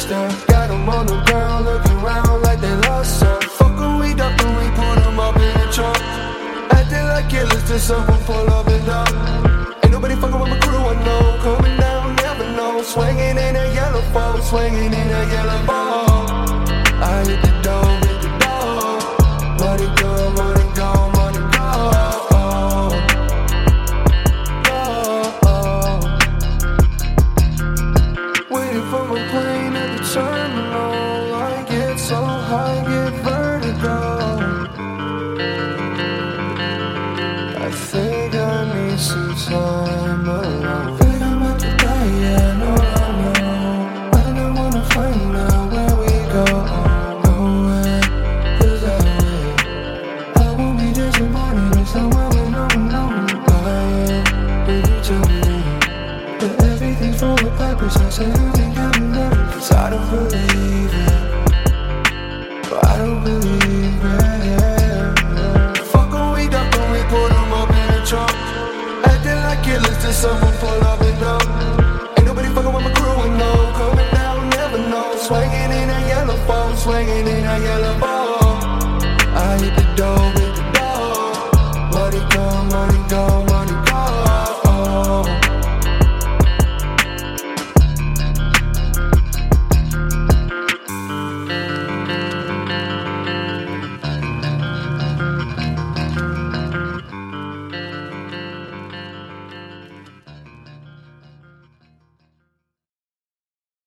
gangster. Got them on the ground, looking around like they lost some. Fuck them, we duck them, we put them up in the trunk. Acting like killers till someone pull up and down. Ain't nobody fucking with my crew, I know. Coming down, never know. Swinging in a yellow ball, swinging in a yellow ball. I hit the door, hit the door. Money go, money go, money go. Waiting for my plane at the terminal. I get so high, get vertigo. I think I need some time alone. Feel like I'm about to die, yeah, I know. I don't wanna find out where we go. Nowhere, 'cause I won't be disappointed if somewhere we know. Lying, if you tell me that everything's for a purpose, I say you think I'm nervous. 'Cause I don't believe it, but I don't believe it. Fuck 'em, we duck 'em, we put 'em up in the trunk. Acting like killers till someone